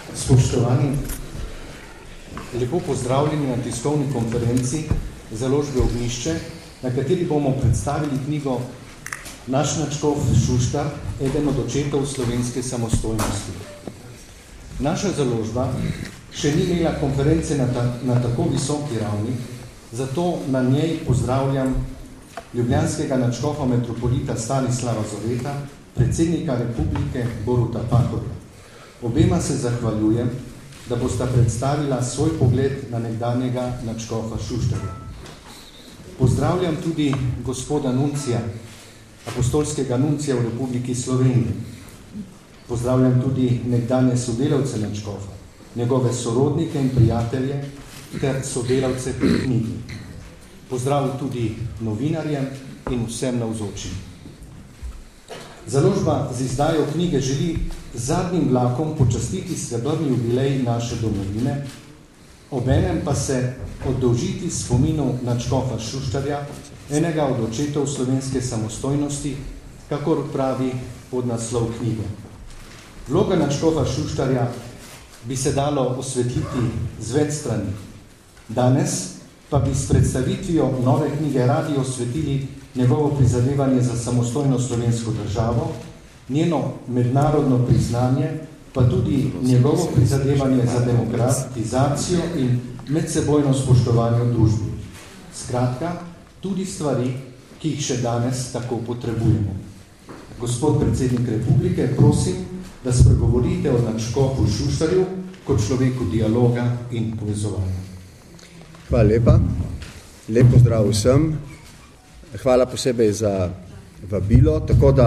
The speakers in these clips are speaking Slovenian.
Spoštovani, lepo pozdravljeni na tiskovni konferenci Založbe Ognjišče, na kateri bomo predstavili knjigo Naš nadškof Šuštar, eden od očetov slovenske samostojnosti. Naša založba še ni imela konference na tako visoki ravni, zato na njej pozdravljam ljubljanskega nadškofa metropolita Stanislava Zoreta, predsednika Republike Boruta Pahorja. Obema se zahvaljujem, da bosta predstavila svoj pogled na nekdanjega nadškofa Šuštarja. Pozdravljam tudi gospoda nuncija, apostolskega nuncija v Republiki Sloveniji. Pozdravljam tudi nekdanje sodelavce nadškofa, njegove sorodnike in prijatelje ter sodelavce pri knjigi. Pozdrav tudi novinarjem in vsem navzočim. Založba z izdajo knjige želi zadnjim vlakom počastiti srebrni jubilej naše domovine, obenem pa se oddolžiti spominu nadškofa Šuštarja, enega od očetov slovenske samostojnosti, kakor pravi podnaslov knjige. Vloga nadškofa Šuštarja bi se dalo osvetliti z več strani. Danes pa bi s predstavitvijo nove knjige radi osvetili njegovo prizadevanje za samostojno slovensko državo, njeno mednarodno priznanje, pa tudi njegovo prizadevanje za demokratizacijo in medsebojno spoštovanje v družbi. Skratka, tudi stvari, ki jih še danes tako potrebujemo. Gospod predsednik Republike, prosim, da spregovorite o nadškofu Šuštarju kot človeku dialoga in povezovanja. Hvala lepa. Lep pozdrav vsem. Hvala posebej za vabilo, tako da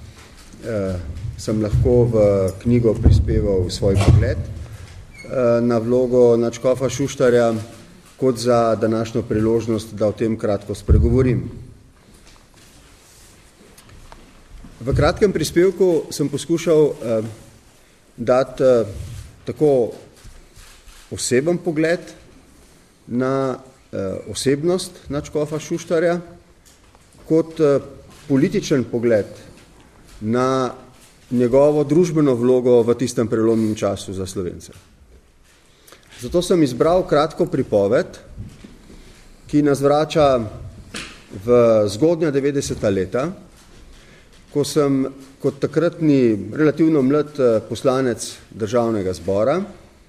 sem lahko v knjigo prispeval svoj pogled na vlogo nadškofa Šuštarja kot za današnjo priložnost, da o tem kratko spregovorim. V kratkem prispevku sem poskušal dati tako oseben pogled na osebnost nadškofa Šuštarja, kot političen pogled na njegovo družbeno vlogo v tistem prelomnem času za Slovence. Zato sem izbral kratko pripoved, ki nas vrača v zgodnja 90. leta, ko sem kot takratni relativno mlad poslanec Državnega zbora,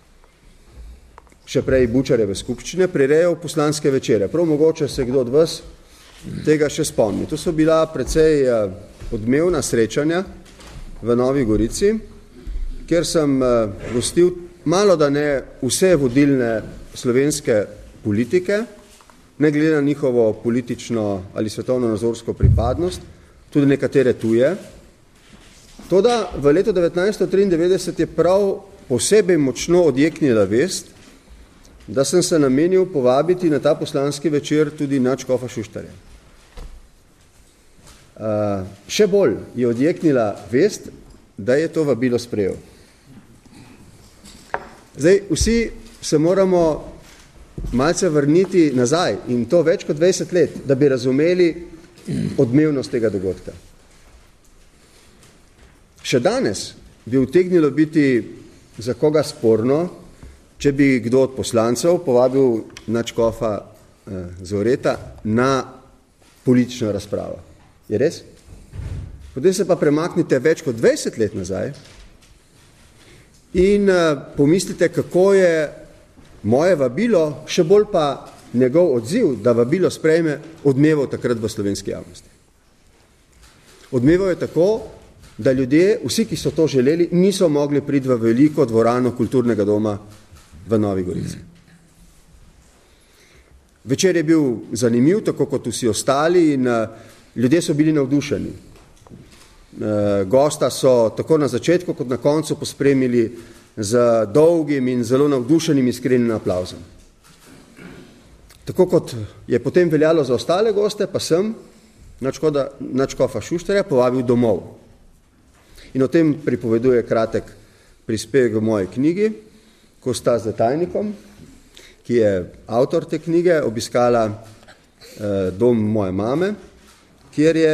še prej Bučarjeve skupščine, prirejal poslanske večere. Prav mogoče se kdo od vas tega še spomni. To so bila precej odmevna srečanja v Novi Gorici, kjer sem gostil malo da ne vse vodilne slovenske politike, ne glede na njihovo politično ali svetovno-nazorsko pripadnost, tudi nekatere tuje. Toda v letu 1993 je prav posebej močno odjeknila vest, da sem se namenil povabiti na ta poslanski večer tudi nadškofa Šuštarja. Še bolj je odjeknila vest, da je to vabilo sprejel. Zdaj, vsi se moramo malce vrniti nazaj in to več kot 20 let, da bi razumeli odmevnost tega dogodka. Še danes bi utegnilo biti za koga sporno, če bi kdo od poslancev povabil nadškofa Zoreta na politično razpravo. Je res? Potem se pa premaknite več kot 20 let nazaj in pomislite, kako je moje vabilo, še bolj pa njegov odziv, da vabilo sprejme, odmeval takrat v slovenski javnosti. Odmeval je tako, da ljudje, vsi, ki so to želeli, niso mogli priti v veliko dvorano kulturnega doma v Novi Gorici. Večer je bil zanimiv, tako kot vsi ostali, in ljudje so bili navdušeni. Gosta so tako na začetku kot na koncu pospremili z dolgim in zelo navdušenim iskrenim aplavzom. Tako kot je potem veljalo za ostale goste, pa sem nadškofa Šuštarja povabil domov. In o tem pripoveduje kratek prispevek v moji knjigi, ko sta z tajnikom, ki je avtor te knjige, obiskala dom moje mame, kjer je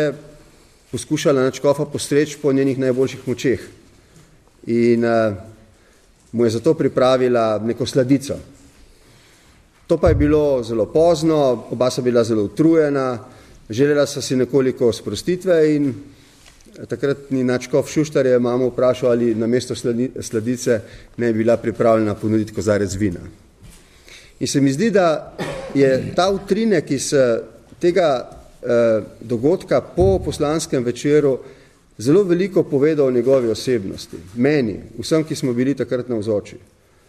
poskušala nadškofa postreči po njenih najboljših močeh. In mu je zato pripravila neko sladico. To pa je bilo zelo pozno, oba so bila zelo utrujena, želela so si nekoliko sprostitve in takratni nadškof Šuštar je mamo vprašal, ali namesto sladice ne bi bila pripravljena ponuditi kozarec vina. In se mi zdi, da je ta utrinek iz tega dogodka po poslanskem večeru zelo veliko povedal o njegovi osebnosti. Meni, vsem, ki smo bili takrat navzoči.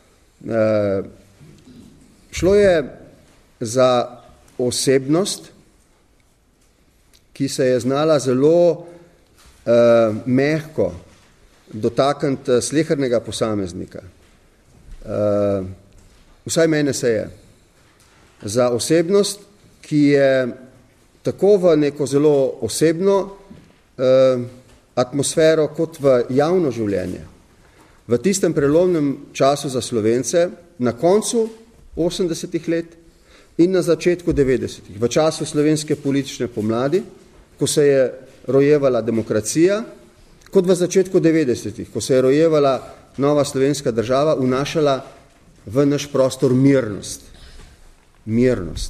Šlo je za osebnost, ki se je znala zelo mehko dotakniti slehernega posameznika. Vsaj mene se je. Za osebnost, ki je tako v neko zelo osebno atmosfero kot v javno življenje. V tistem prelomnem času za Slovence, na koncu 80-ih let in na začetku 90-ih, v času slovenske politične pomladi, ko se je rojevala demokracija, kot v začetku 90-ih, ko se je rojevala nova slovenska država, vnašala v naš prostor mirnost. Mirnost.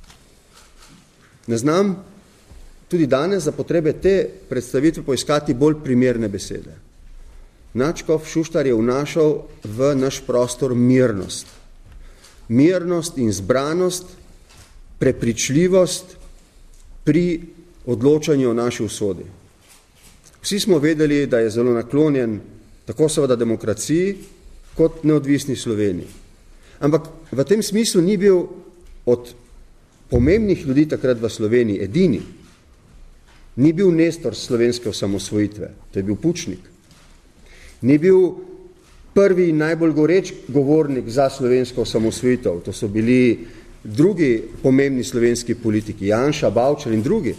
Ne znam tudi danes za potrebe te predstavitve poiskati bolj primerne besede. Nadškof Šuštar je vnašal v naš prostor mirnost. Mirnost in zbranost, prepričljivost pri odločanju o naši usodi. Vsi smo vedeli, da je zelo naklonjen tako seveda demokraciji kot neodvisni Sloveniji. Ampak v tem smislu ni bil od pomembnih ljudi takrat v Sloveniji edini. Ni bil nestor slovenske osamosvojitve, to je bil Pučnik. Ni bil prvi in najbolj goreč govornik za slovensko osamosvojitev, to so bili drugi pomembni slovenski politiki, Janša, Bavčar in drugi.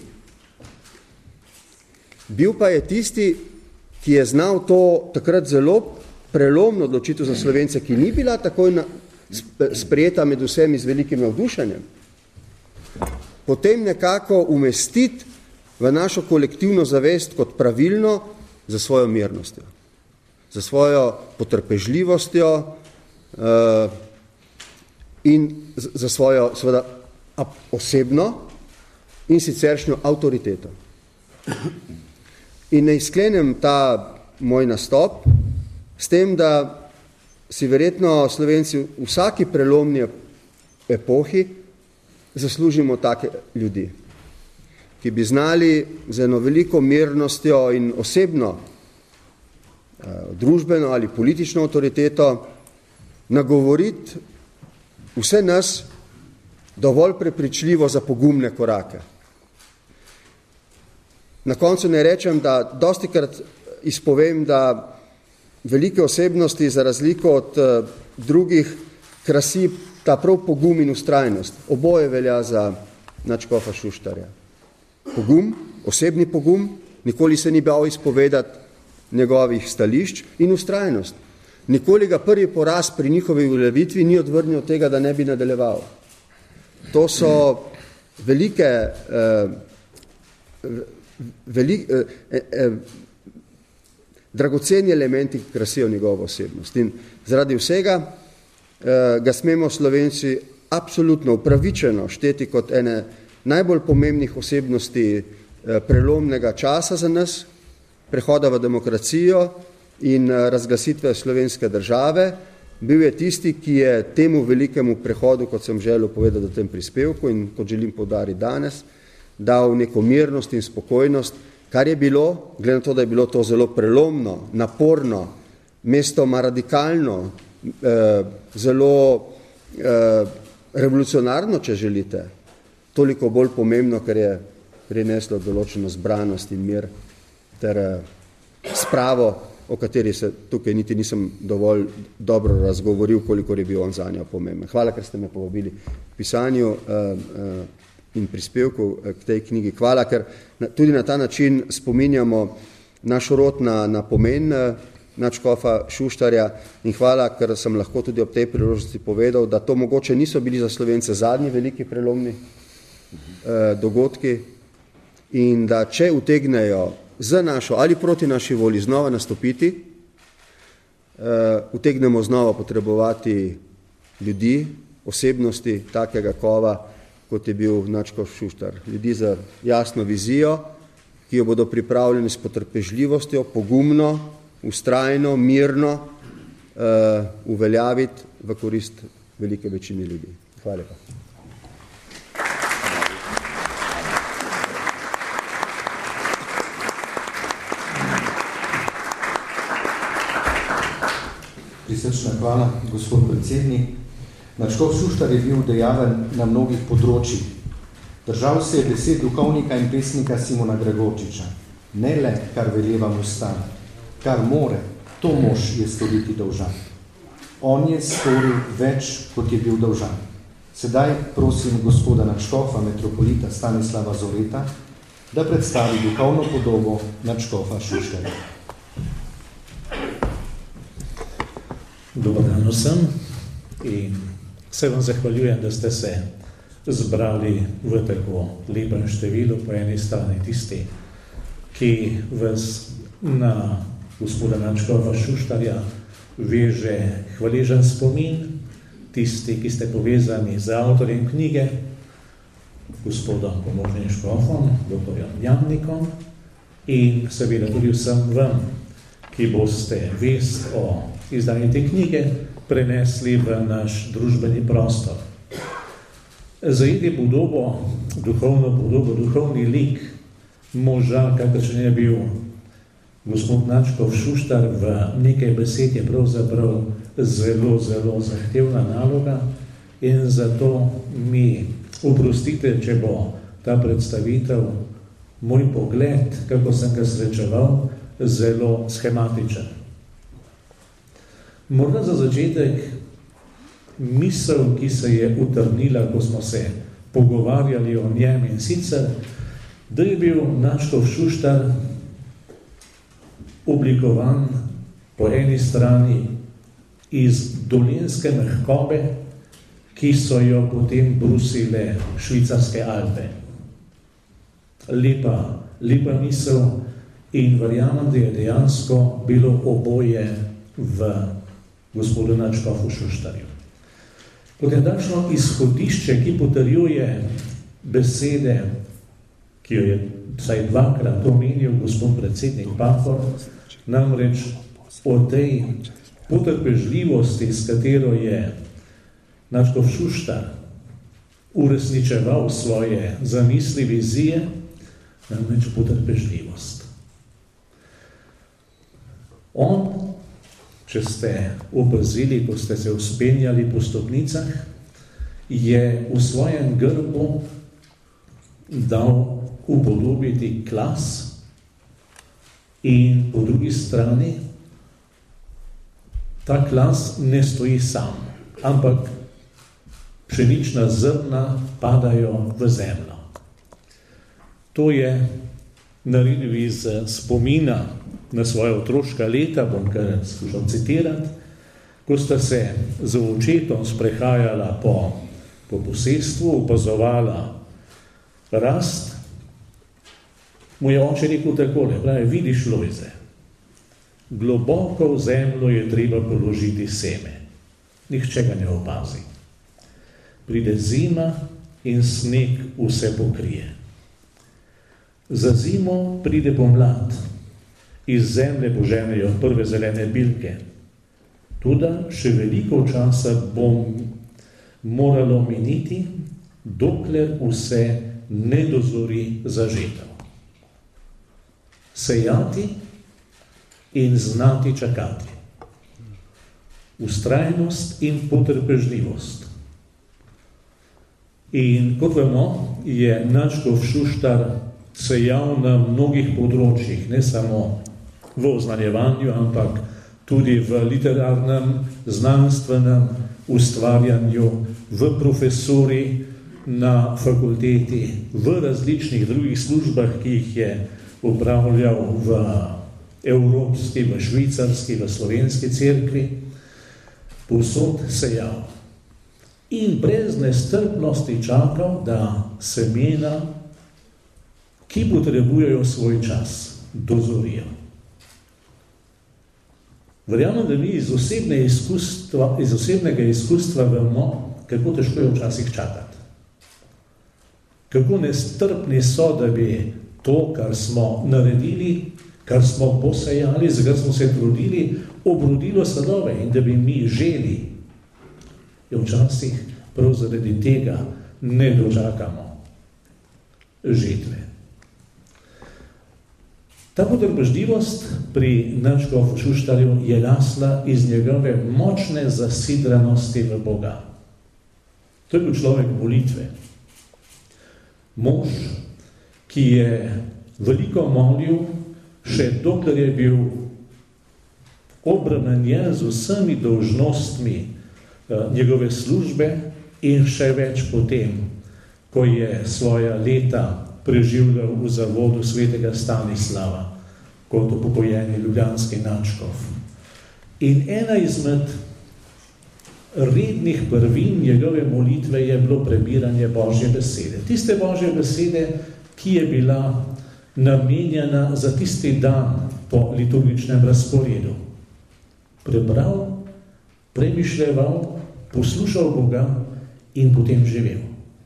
Bil pa je tisti, ki je znal to takrat zelo prelomno odločitev za Slovence, ki ni bila takoj sprejeta med vsemi z velikim navdušenjem. Potem nekako umestiti v našo kolektivno zavest kot pravilno za svojo mirnostjo, za svojo potrpežljivostjo in za svojo seveda osebno in siceršnjo avtoriteto. In ne sklenem ta moj nastop s tem, da si verjetno Slovenci v vsaki prelomni epohi zaslužimo take ljudi, ki bi znali z eno veliko mirnostjo in osebno, družbeno ali politično avtoriteto nagovoriti vse nas dovolj prepričljivo za pogumne korake. Na koncu ne rečem, da dostikrat izpovem, da velike osebnosti za razliko od drugih krasi ta prav pogum in ustrajnost. Oboje velja za nadškofa Šuštarja. Pogum, osebni pogum, nikoli se ni bal izpovedati njegovih stališč in ustrajnost. Nikoli ga prvi poraz pri njihovi uveljavitvi ni odvrnil od tega, da ne bi nadaljeval. To so dragoceni elementi, ki krasijo njegovo osebnost. In zaradi vsega ga smemo Slovenci absolutno upravičeno šteti kot ene najbolj pomembnih osebnosti prelomnega časa za nas, prehoda v demokracijo in razglasitve slovenske države. Bil je tisti, ki je temu velikemu prehodu, kot sem želel povedati v tem prispevku in kot želim poudariti danes, dal neko mirnost in spokojnost, kar je bilo, glede na to, da je bilo to zelo prelomno, naporno, mestoma radikalno, zelo revolucionarno, če želite, toliko bolj pomembno, ker je prineslo določeno zbranost in mir ter spravo, o kateri se tukaj niti nisem dovolj dobro razgovoril, koliko je bil on zanjo pomemben. Hvala, ker ste me povabili v pisanju in prispevku k tej knjigi. Hvala, ker tudi na ta način spominjamo naš rod na pomen nadškofa Šuštarja in hvala, ker sem lahko tudi ob tej priložnosti povedal, da to mogoče niso bili za Slovence zadnji veliki prelomni dogodki in da če utegnejo za našo ali proti naši volji znova nastopiti, utegnemo znova potrebovati ljudi, osebnosti takega kova, kot je bil Nadškof Šuštar. Ljudi za jasno vizijo, ki jo bodo pripravljeni s potrpežljivostjo, pogumno, vztrajno, mirno uveljaviti v korist velike večine ljudi. Hvala lepa. Prisrčna hvala, gospod predsednik. Nadškof Šuštar je bil dejaven na mnogih področjih. Držal se je besed duhovnika in pesnika Simona Gregorčiča. Ne le, kar veleva mu stan, kar more, to mož je storiti dolžan. On je storil več, kot je bil dolžan. Sedaj prosim gospoda nadškofa, metropolita Stanislava Zoreta, da predstavi duhovno podobo nadškofa Šuštarja. Dobar dan vsem in se vam zahvaljujem, da ste se zbrali v tako lepem številu, po eni strani tisti, ki vas na gospoda nadškofa Šuštarja veže hvaležen spomin, tisti, ki ste povezani z avtorjem knjige, gospodom pomožnim škofom, doktorjem Jamnikom, in seveda tudi vsem vam, ki boste vest o izdanju te knjige prenesli v naš družbeni prostor. Zajeti podobo, duhovni lik moža, kakršen je bil gospod Nadškof Šuštar, v nekaj besed je pravzaprav zelo, zelo zahtevna naloga in zato mi oprostite, če bo ta predstavitev, moj pogled, kako sem ga srečeval, zelo schematičen. Morda za začetek misel, ki se je utrnila, ko smo se pogovarjali o njem, in sicer, da je bil Nadškof Šuštar oblikovan po eni strani iz dolenjske mehkobe, ki so jo potem brusile švicarske Alpe. Lepa misel in verjamem, da je dejansko bilo oboje v gospodu Nadškofu Šuštarju. Kot je takšno izhodišče, ki potrjuje besede, ki jo je vsaj dvakrat omenil gospod predsednik Pahor, namreč o tej potrpežljivosti, s katero je Nadškof Šuštar uresničeval svoje zamisli, vizije, namreč potrpežljivost. On, če ste opazili, ko ste se vzpenjali po stopnicah, je v svojem grbu dal upodobiti klas in po drugi strani ta klas ne stoji sam, ampak pšenična zrna padajo v zemljo. To je naredil iz spomina na svoje otroška leta, bom kar skušal citirati, ko sta se z očetom sprehajala po posestvu, opazovala rast, mu je oče rekel takole, pravi, vidiš, Lojze, globoko v zemljo je treba položiti seme. Nihče ga ne opazi. Pride zima in sneg vse pokrije. Za zimo pride pomlad. Iz zemlje poženejo prve zelene bilke. Toda še veliko časa bom moralo miniti, dokler vse ne dozori zažetev. Sejati in znati čakati. Vztrajnost in potrpežljivost. In kot vemo, je Nadškof Šuštar sejal na mnogih področjih, ne samo v oznanjevanju, ampak tudi v literarnem, znanstvenem ustvarjanju, v profesuri na fakulteti, v različnih drugih službah, ki jih je upravljal v evropski, v švicarski, v slovenski cerkvi, povsod sejal. In brez nestrpnosti čakal, da semena, ki potrebujejo svoj čas, dozorijo. Verjamem, da mi iz osebnega izkustva vemo, kako težko je včasih čakati. Kako nestrpni so, da bi to, kar smo naredili, kar smo posejali, za kar smo se trudili, obrodilo sadove in da bi mi želi. In včasih prav zaradi tega ne dočakamo žetve. Ta potrpežljivost pri nadškofu Šuštarju je rasla iz njegove močne zasidranosti v Boga. To je bil človek molitve. Mož, ki je veliko molil, še dokler je bil obremenjen z vsemi dolžnostmi njegove službe in še več potem, ko je svoja leta preživljal v zavodu svetega Stanislava kot upokojeni ljubljanski nadškof. In ena izmed rednih prvin njegove molitve je bilo prebiranje Božje besede. Tiste Božje besede, ki je bila namenjena za tisti dan po liturgičnem razporedu. Prebral, premišljeval, poslušal Boga in potem živel.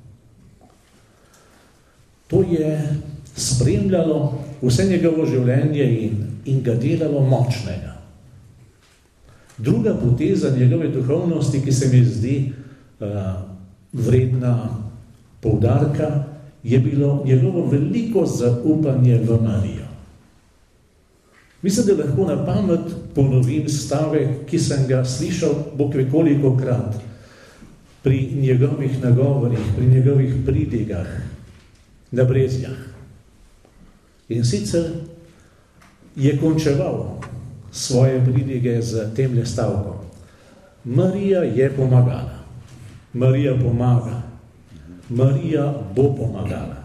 To je spremljalo vse njegovo življenje in ga delalo močnega. Druga poteza njegove duhovnosti, ki se mi zdi vredna poudarka, je bilo njegovo veliko zaupanje v Marijo. Mislim, da lahko na pamet ponovim stavek, ki sem ga slišal Bog ve kolikokrat pri njegovih nagovorih, pri njegovih pridigah na Brezjah. In sicer je končeval svoje pridige z temle stavkom. Marija je pomagala. Marija pomaga. Marija bo pomagala.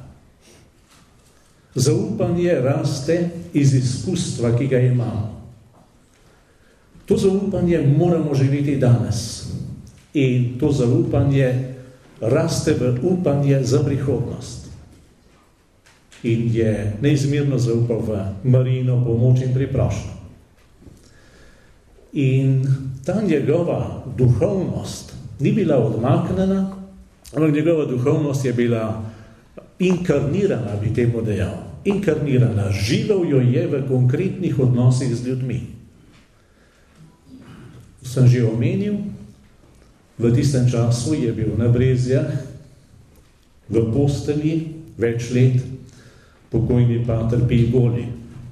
Zaupanje raste iz izkustva, ki ga imamo. To zaupanje moramo živeti danes. In to zaupanje raste v upanje za prihodnost. In je neizmerno zaupal v Marijino pomoč in priprošnjo. In ta njegova duhovnost ni bila odmaknjena, ampak njegova duhovnost je bila inkarnirana, bi temu dejal. Inkarnirana, živel jo je v konkretnih odnosih z ljudmi. Sem že omenil, v tistem času je bil na Brezjah, v postelji, več let, pokojni pater Pij Goli.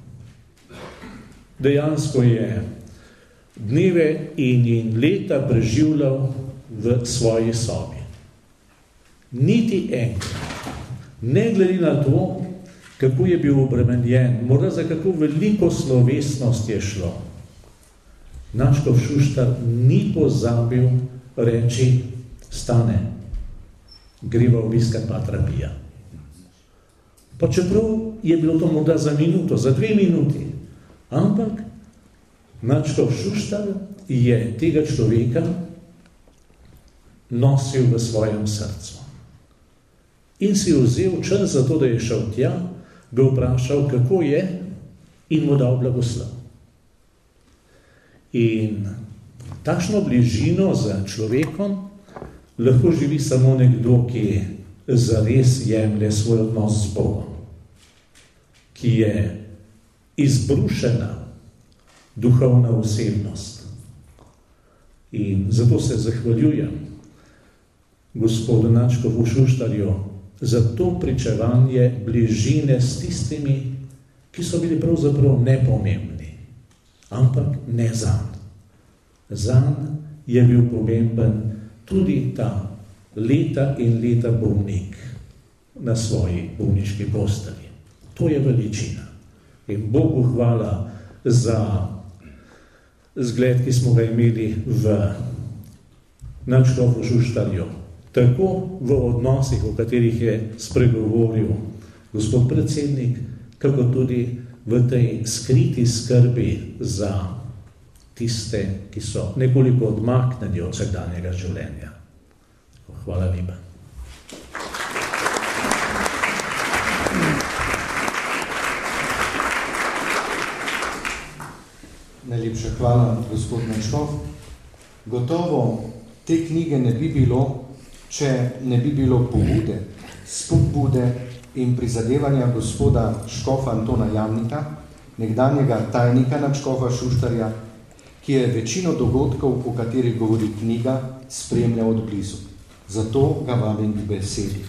Dejansko je dneve in leta preživljal v svoji sobi. Niti enkrat, ne glede na to, kako je bil obremenjen, morda za kako veliko slovesnost je šlo, nadškof Šuštar ni pozabil reči, Stane, greva obiskat patra Pija. Pa čeprav je bilo to morda za minuto, za 2 minuti, ampak nadškof Šuštar je tega človeka nosil v svojem srcu. In si vzel čas za to, da je šel tja, ga vprašal, kako je, in mu dal blagoslov. In takšno bližino z človekom lahko živi samo nekdo, ki zares jemlje svoj odnos z Bogom, ki je izbrušena duhovna osebnost. In zato se zahvaljujem gospodu nadškofu Šuštarju za to pričevanje bližine s tistimi, ki so bili pravzaprav nepomembni, ampak ne zanj. Zanj je bil pomemben tudi ta leta in leta bolnik na svoji bolniški postelji. To je veličina. In Bogu hvala za zgled, ki smo ga imeli v nadškofu Šuštarju. Tako v odnosih, o katerih je spregovoril gospod predsednik, kako tudi v tej skriti skrbi za tiste, ki so nekoliko odmaknjeni od vsakdanjega življenja. Hvala lepa. Najlepša hvala, gospod Načkov. Gotovo te knjige ne bi bilo, če ne bi bilo pobude, spodbude in prizadevanja gospoda škofa Antona Jamnika, nekdanjega tajnika nadškofa Šuštarja, ki je večino dogodkov, o katerih govori knjiga, spremljal od blizu. Zato ga vabim k besedi.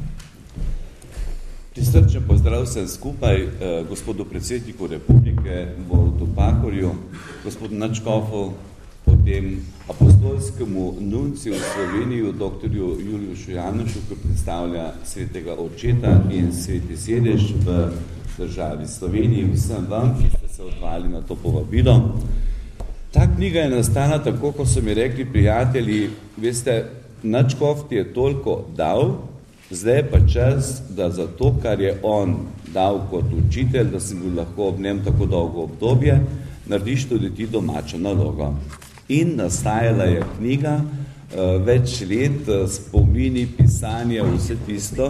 Prisrčen pozdrav vsem skupaj, gospodu predsedniku Republike, Borutu Pahorju, gospodu Nadškofu, potem apostolskemu nunciju v Sloveniji, doktorju Juliju Šujanošu, ki predstavlja svetega očeta in sveti sedež v državi Sloveniji, vsem vam, ki ste se odvali na to povabilo. Ta knjiga je nastala tako, ko so mi rekli prijatelji, veste, Nadškof ti je toliko dal, zdaj je pa čas, da za to, kar je on dal kot učitelj, da sem bil lahko ob njem tako dolgo obdobje, narediš tudi ti domačo nalogo. In nastajala je knjiga, več let, spomini, pisanja, vse tisto,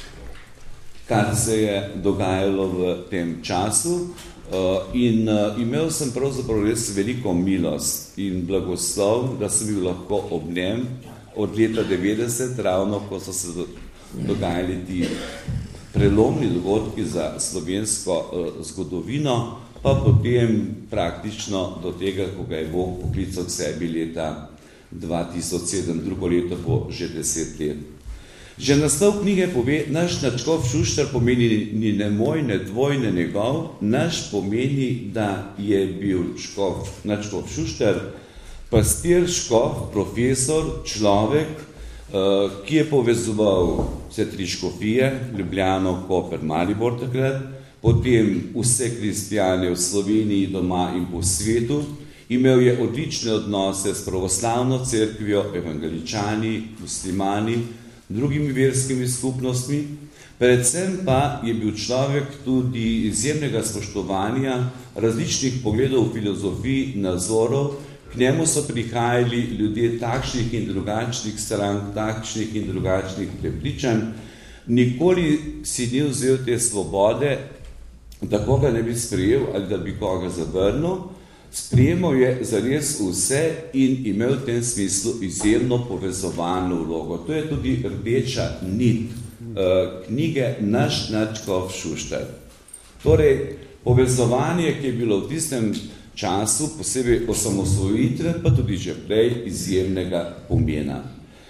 kar se je dogajalo v tem času. In imel sem pravzaprav res veliko milost in blagoslov, da sem bil lahko ob njem od leta 90, ravno ko so se dogajali ti prelomni dogodki za slovensko zgodovino, pa potem praktično do tega, ko ga je Bog poklical k sebi leta 2007, drugo leto po že 10 let. Že naslov knjige pove, naš Nadškof Šuštar pomeni ni ne moj, ne tvoj, ne njegov, naš pomeni, da je bil Nadškof Šuštar pastir, škof, profesor, človek, ki je povezoval vse tri škofije, Ljubljano, Koper, Maribor takrat, potem vse kristjane v Sloveniji, doma in po svetu. Imel je odlične odnose s pravoslavno cerkvijo, evangeličani, muslimani, drugimi verskimi skupnostmi. Predvsem pa je bil človek tudi izjemnega spoštovanja različnih pogledov v filozofiji, nazorov. K njemu so prihajali ljudje takšnih in drugačnih strank, takšnih in drugačnih prepričanj. Nikoli si ni vzel te svobode, da koga ne bi sprejel ali da bi koga zavrnil. Sprejemal je zares vse in imel v tem smislu izjemno povezovalno vlogo. To je tudi rdeča nit knjige Naš Nadškof Šuštar. Torej, povezovanje, ki je bilo v tistem času, posebej osamosvojitve, pa tudi že prej izjemnega pomena.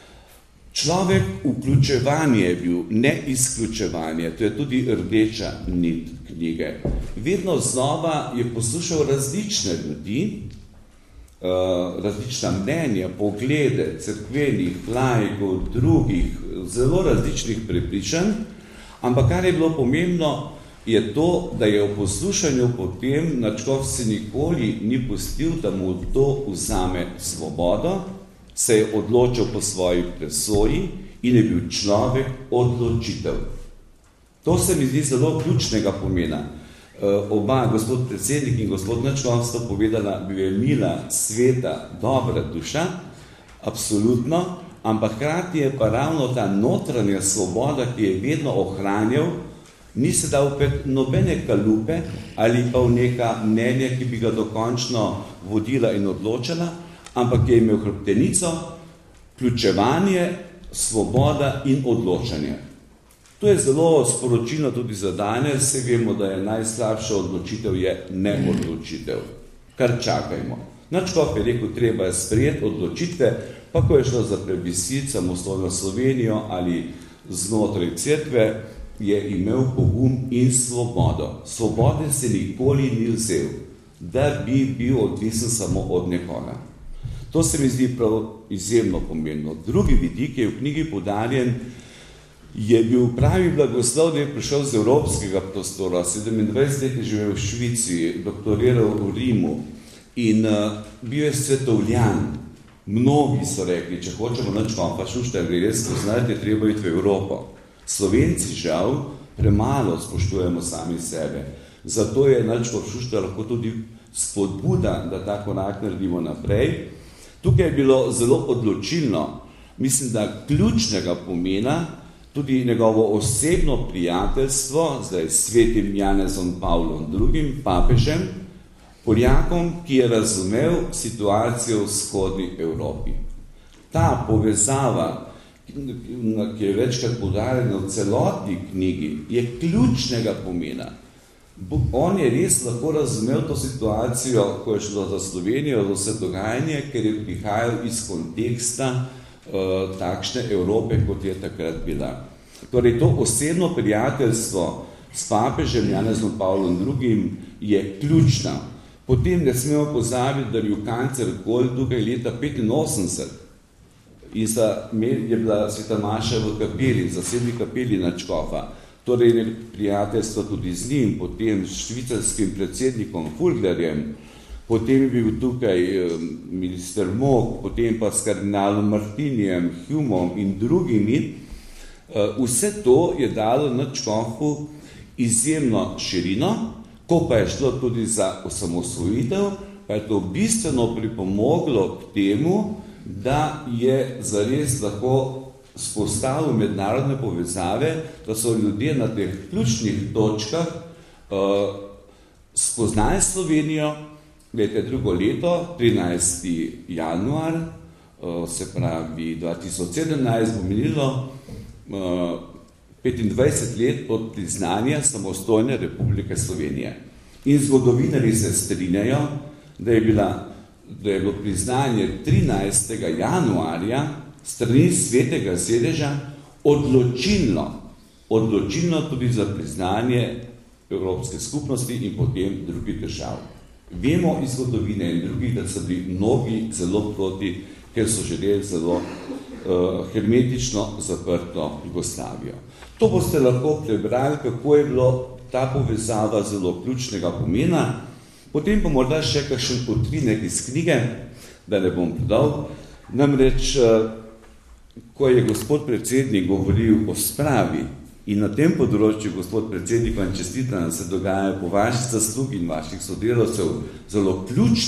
Človek vključevanje je bil, ne izključevanje, to je tudi rdeča nit knjige. Vedno znova je poslušal različne ljudi, različna mnenja, poglede, cerkvenih, laikov, drugih, zelo različnih prepričanj, ampak kar je bilo pomembno, je to, da je v poslušanju potem Nadškof se nikoli ni pustil, da mu to vzame svobodo, se je odločil po svoji presoji in je bil človek odločitev. To se mi zdi zelo ključnega pomena. Oba, gospod predsednik in gospod Nadškof, sta povedala, bil je mila, sveta, dobra duša, absolutno, ampak hkrati je pa ravno ta notranja svoboda, ki je vedno ohranjal, ni se dal nobene kalupe ali pa v neka mnenja, ki bi ga dokončno vodila in odločala, ampak je imel hrbtenico, vključevanje, svoboda in odločanje. To je zelo sporočilno tudi za danes, vse vemo, da je najslabša odločitev je neodločitev. Kar čakajmo. Nadškof je rekel, treba je sprejeti odločitve, pa ko je šlo za plebiscit, samostojno Slovenijo ali znotraj cerkve, je imel pogum in svobodo. Svobode se nikoli ni vzel, da bi bil odvisen samo od nekoga. To se mi zdi prav izjemno pomembno. Drugi vidik je v knjigi poudarjen, je bil pravi blagoslov, da je prišel z evropskega prostora, 27 let je živel v Švici, doktoriral v Rimu in bil je svetovljan. Mnogi so rekli, če hočemo Nadškofa Šuštarja res poznati, je treba iti v Evropo. Slovenci žal premalo spoštujemo sami sebe. Zato je Nadškof Šuštar lahko tudi spodbuda, da ta korak naredimo naprej. Tukaj je bilo zelo odločilno, mislim, da ključnega pomena, tudi njegovo osebno prijateljstvo, zdaj s svetim Janezom Pavlom II, papežem, Poljakom, ki je razumel situacijo v vzhodni Evropi. Ta povezava, ki je večkrat poudarjena v celotni knjigi, je ključnega pomena. On je res lahko razumel to situacijo, ko je šlo za Slovenijo, za vse dogajanje, ker je prihajal iz konteksta takšne Evrope, kot je takrat bila. Torej, to osebno prijateljstvo s papežem Janezom Pavlom II. Je ključno. Potem ne smemo pozabiti, da je bil kancler Kohl tukaj leta 1985 in je bila sveta maša v kapeli, zasebni kapeli Nadškofa. Torej je prijateljstvo tudi z njim, potem s švicarskim predsednikom Fulglerjem, potem je bil tukaj minister Mock, potem pa s kardinalom Martinijem, Humom in drugimi. Vse to je dalo Nadškofu izjemno širino, ko pa je šlo tudi za osamosvojitev, pa je to bistveno pripomoglo k temu, da je zares lahko spostavil mednarodne povezave, da so ljudje na teh ključnih točkah spoznali Slovenijo. Glede, drugo leto, 13. januar, se pravi 2017, bo minilo 25 let od priznanja samostojne Republike Slovenije. In zgodovinarji se strinjajo, da je bilo priznanje 13. januarja strani Svetega sedeža odločilno tudi za priznanje Evropske skupnosti in potem drugih držav. Vemo iz zgodovine in drugih, da so bili mnogi zelo proti, ker so želeli zelo hermetično zaprto Jugoslavijo. To boste lahko prebrali, kako je bilo ta povezava zelo ključnega pomena. Potem pa morda še kakšen utrinek iz knjige, da ne bom predal. Namreč, ko je gospod predsednik govoril o spravi in na tem področju, gospod predsednik, vam čestitam, da se dogajajo po vaših zaslug in vaših sodelavcev zelo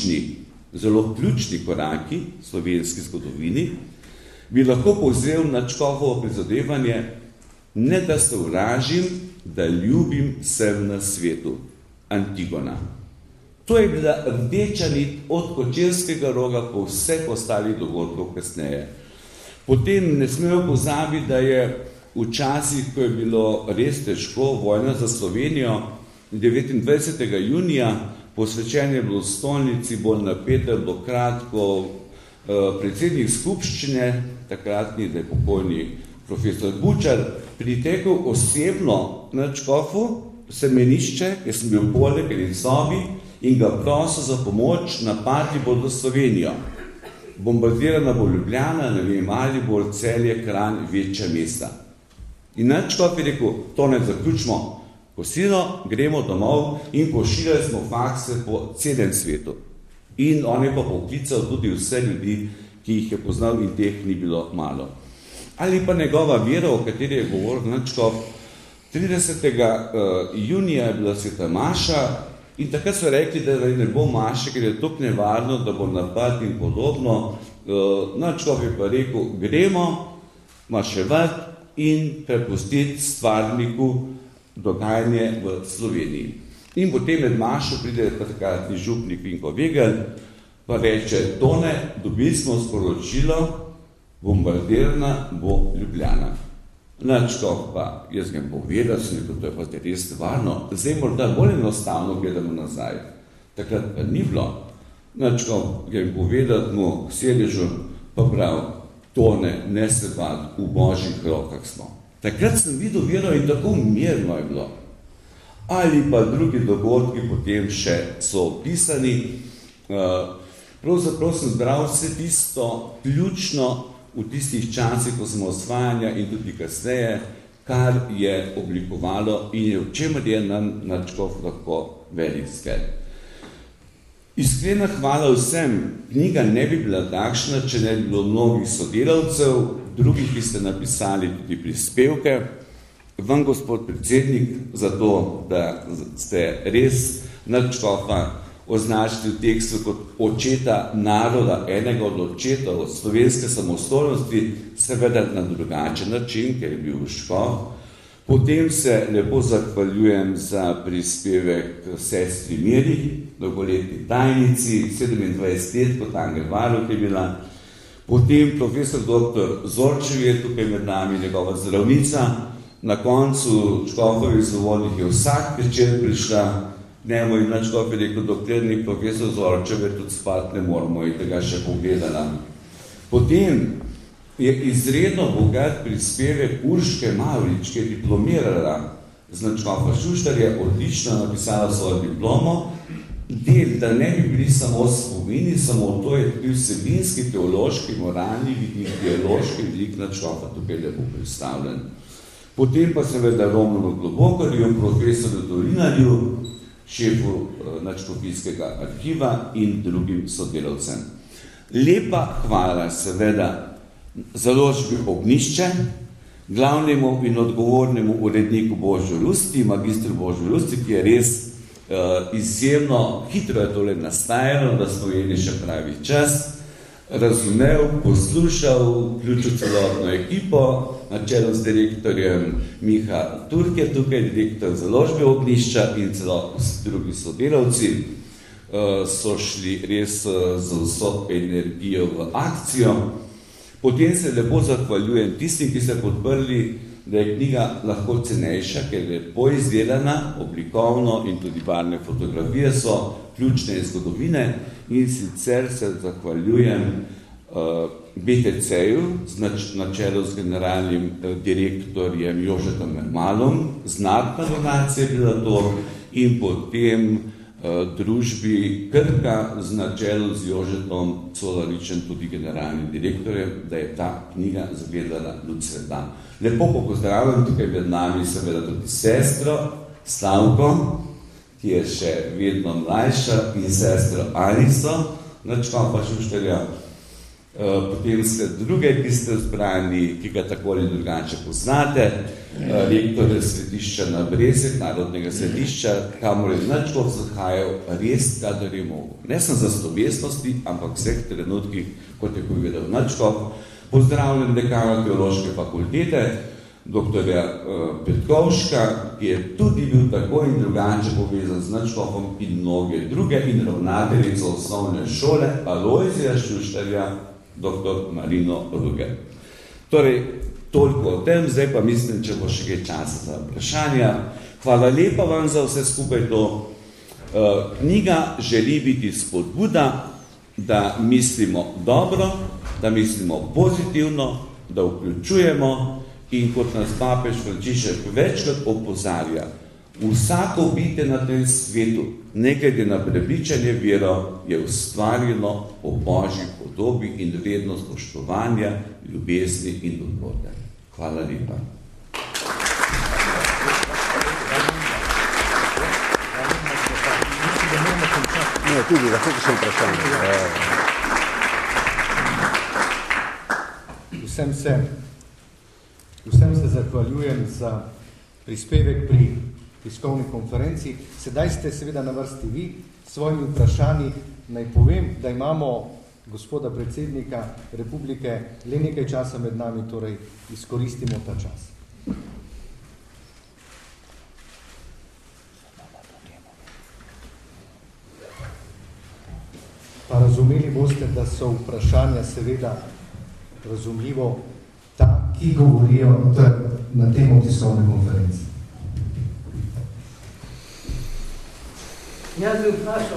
ključni koraki v slovenski zgodovini, bi lahko povzel Nadškofovo prizadevanje, ne da se vražim, da ljubim vsem na svetu. Antigona. To je bila rdeča nit od Kočevskega roga po vseh ostalih dogodkov kasneje. Potem ne smemo pozabiti, da je včasih, ko je bilo res težko, vojna za Slovenijo, 29. junija, posvečenje bilo v stolnici, bolj napeto, bilo kratko, predsednik skupščine, takratni, da je pokojni profesor Bučar, pritekel osebno na Nadškofu semenišče, ker sem bil poleg in sobi, in ga prosil za pomoč, napadli bodo Slovenijo. Bombardirana bo Ljubljana, ne vem, Maribor, Celje, Kranj, večja mesta. In Nadškof je rekel, to ne zaključimo kosilo, gremo domov in pošiljali smo fakse po celem svetu. In on je pa poklical tudi vse ljudi, ki jih je poznal in teh ni bilo malo. Ali pa njegova vera, o kateri je govoril Nadškof, 30. junija je bila sveta maša in takrat so rekli, da ne bo maše, ker je tako nevarno, da bo napad in podobno. Nadškof je pa rekel, gremo maševati in prepustiti stvarniku dogajanje v Sloveniji. In potem med mašo pride takratni župnik Vinko Vegel, pa reče, Tone, dobili smo sporočilo, bombardirana bo Ljubljana. Nadškof pa, jaz ga povedal, to je pa res stvarno, zdaj morda bolj enostavno gledamo nazaj. Takrat pa ni bilo. Nadškof ga je povedal mu k sedežu, pa prav, Tone, ne se bati, v božjih rokah smo. Takrat sem videl vero in tako mirno je bilo. Ali pa drugi dogodki potem še so opisani. Pravzaprav sem zbral vse tisto ključno v tistih časih, ko smo osvajanja in tudi kasneje, kar je oblikovalo in je v čemer je nam Nadškof lahko velik sklep. Iskrena hvala vsem. Knjiga ne bi bila takšna, če ne bi bilo mnogih sodelavcev, drugih, ki ste napisali tudi prispevke. Vam, gospod predsednik, za to, da ste res Nadškofa označili v tekstu kot očeta naroda, enega od očetov od slovenske samostojnosti, seveda na drugačen način, ker je bil škof. Potem se lepo zahvaljujem za prispevek sestri Miri, dolgoletni tajnici, 27 let, kot Angel Varuh je bila. Potem profesor dr. Zorčev je tukaj med nami, njegova zdravnica. Na koncu Škofovih zavodnih je vsak večer prišla, njemu in na Škof je rekel, dokler ni profesor Zorčev, je tudi spati ne moramo in tega še pogledala. Potem je izredno bogat prispevek Urške Mavrič, ki je diplomirala z Škofa Šuštarja, odlično napisala svojo diplomo. Del, da ne bi bili samo spomini, samo to je tudi vsebinski, teološki, moralni vidik, teološki vidik na Škofa tukaj lepo predstavljen. Potem pa seveda Romanu Globokarju, profesorju Dolinarju, šefu nadškofijskega arhiva in drugim sodelavcem. Lepa hvala seveda založbi Ognjišče, glavnemu in odgovornemu uredniku Božo Rusti, magistru Božo Rusti, ki je res izjemno hitro je tole nastajalo, da smo imeli še pravi čas, razumel, poslušal, vključil celotno ekipo, na čelu z direktorjem Miha Turke, tukaj direktor založbe Ognjišča in celotno drugi sodelavci so šli res z vso energijo v akcijo. Potem se lepo zahvaljujem tistim, ki ste podprli, da je knjiga lahko cenejša, ker je lepo izdelana, oblikovno in tudi barvne fotografije so ključne iz zgodovine in sicer se zahvaljujem BTC-ju na čelu z generalnim direktorjem Jožetom Mermalom, znatna donacija je bila to in potem družbi Krka z načelu z Jožetom Colaričem, tudi generalnim direktorjem, da je ta knjiga zagledala luč sveta. Lepo pozdravljam tukaj med nami seveda tudi sestro Slavko, ki je še vedno mlajša, in sestro Aniso, Škofa Šuštarja. Potem ste druge, ki ste zbrani, ki ga tako ali drugače poznate, rektor središča na Brezek, narodnega središča, kamor je Škof zahajal res, kadar je mogel. Ne sem za slovesnosti, ampak vseh trenutkih, kot je povedal Škof. Pozdravljam dekana Teološke fakultete, doktorja Petkovška, ki je tudi bil tako in drugače povezan z Škofom in mnoge druge, in ravnateljico osnovne šole Alojzija Šuštarja, dr. Marino Ruger. Torej, toliko o tem, zdaj pa mislim, če bo še kaj časa za vprašanja. Hvala lepa vam za vse skupaj to. Knjiga želi biti spodbuda, da mislimo dobro, da mislimo pozitivno, da vključujemo in kot nas papež Frančišek večkrat opozarja, vsako bitje na tem svetu, ne glede na prepričanje vero, je ustvarjeno po Božji podobi in vredno spoštovanja, ljubezni in dobrote. Hvala lepa. Ne, tudi, lahko še vprašanje. Vsem se zahvaljujem za prispevek pri tiskovni konferenci. Sedaj ste seveda na vrsti vi s svojimi vprašanji. Naj povem, da imamo gospoda predsednika Republike le nekaj časa med nami, torej izkoristimo ta čas. Pa razumeli boste, da so vprašanja seveda razumljivo ta, ki govorijo na temo tiskovne konferenci. Jaz bi vprašal,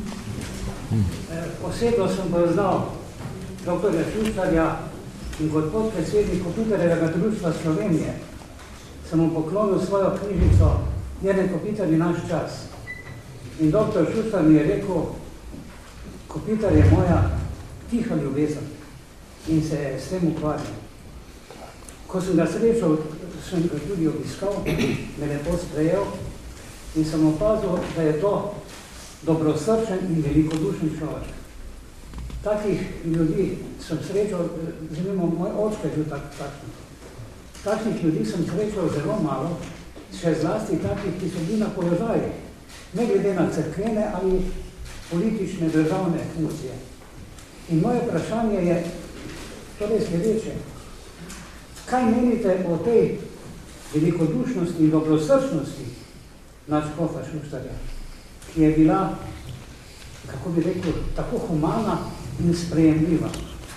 osebno sem poznal dr. Šuštarja in kot podpredsednik Kopitarjevega društva Slovenije sem mu poklonil svojo knjižico Jernej Kopitar je naš čas. In dr. Šuštar mi je rekel, Kopitar je moja tiha ljubezen in se s tem ukvarjam. Ko sem ga srečal, sem ga tudi obiskal, me lepo sprejel in sem opazil, da je to dobrosrčen in velikodušen človek. Takih ljudi sem srečal, zanimo, moj očka je bil takšen. Takšnih ljudi sem srečal zelo malo, še zlasti takih, ki so bili na položaju, ne glede na cerkvene ali politične državne funkcije. In moje vprašanje je torej sledeče. Kaj menite o tej velikodušnosti in dobrosrčnosti nadškofa Šuštarja, ki je bila, kako bi rekel, tako humana in sprejemljiva.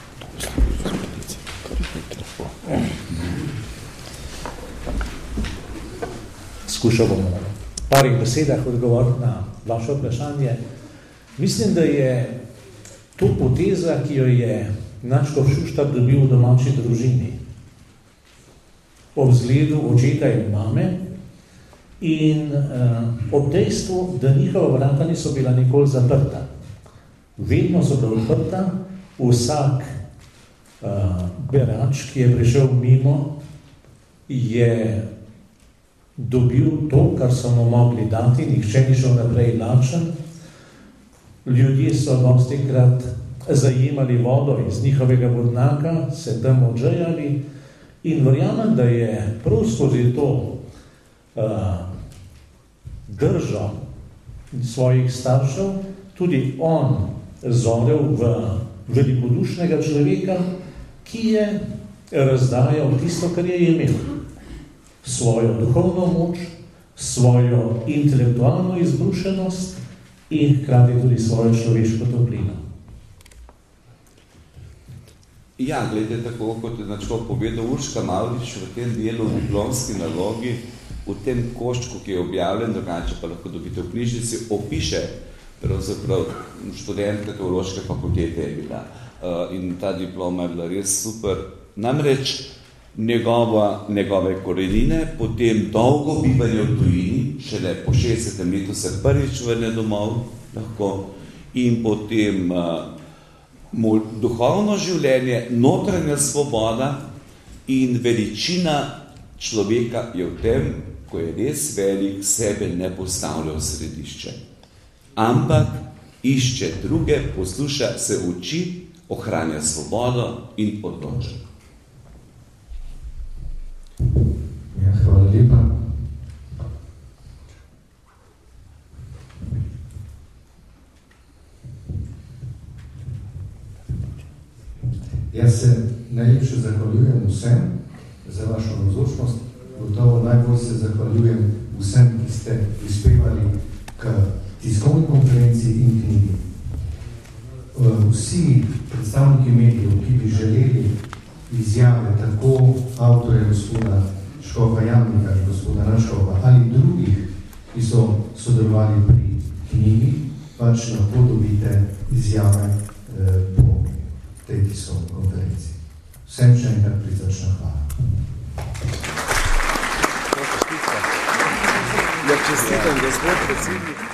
Skušal bom v parih besedah odgovoriti na vaše vprašanje. Mislim, da je to poteza, ki jo je nadškof Šuštar dobil v domači družini. Ob zgledu očeta in mame in ob dejstvu, da njihova vrata niso bila nikoli zaprta. Vedno so bila odprta, vsak berač, ki je prišel mimo, je dobil to, kar so mu mogli dati, nihče ni šel naprej lačen. Ljudje so dostikrat zajemali vodo iz njihovega vodnaka, se tam odžejali in verjamem, da je prav skozi to držo svojih staršev tudi on zorel v velikodušnega človeka, ki je razdajal tisto, kar je imel. Svojo duhovno moč, svojo intelektualno izbrušenost in hkrati tudi svojo človeško toplino. Ja, glede tako, kot je nadškof povedal Urška Mavrič v tem delu v diplomski nalogi, v tem koščku, ki je objavljen, drugače pa lahko dobite v knjižnici, opiše pravzaprav študentka teološke fakultete je bila. In ta diploma je bila res super. Namreč njegove korenine, potem dolgo bivanje v tujini, šele po 60. letu se prvič vrne domov, lahko, in potem duhovno življenje, notranja svoboda in veličina človeka je v tem, ko je res velik, sebe ne postavlja v središče. Ampak išče druge, posluša, se uči, ohranja svobodo in odloča. Ja, hvala lepa. Jaz se najlepše zahvaljujem vsem za vašo navzočnost. Gotovo najbolj se zahvaljujem vsem, ki ste prispevali k tiskovni konferenci in knjigi. Vsi predstavniki medijev, ki bi želeli izjave tako avtorja gospoda Škofa Jamnika, gospoda Nadškofa ali drugih, ki so sodelovali pri knjigi, pač lahko dobite izjave po tej tiskovni konferenci. Vsem še enkrat prisrčna hvala. Ja, čestitam, gospod predsednik.